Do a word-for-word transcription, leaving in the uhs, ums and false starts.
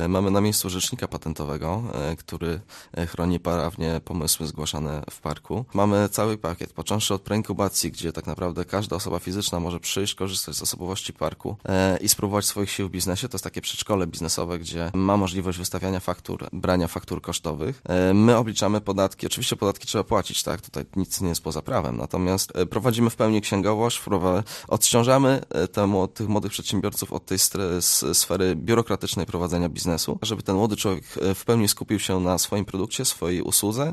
Mamy na miejscu rzecznika patentowego, który chroni prawnie pomysły zgłaszane w parku. Mamy cały pakiet, począwszy od preinkubacji, gdzie tak naprawdę każda osoba fizyczna może przyjść, korzystać z osobowości parku i spróbować swoich sił w biznesie. To jest takie przedszkole biznesowe, gdzie ma możliwość wystawiania faktur, brania faktur kosztowych. My obliczamy podatki, oczywiście podatki trzeba płacić, tak, tutaj nic nie jest poza prawem, natomiast prowadzimy w pełni księgowość, odciążamy temu, tych młodych przedsiębiorców od tej sfery biurokratycznej prowadzenia biznesu, żeby ten młody człowiek w pełni skupił się na swoim produkcie, swojej usłudze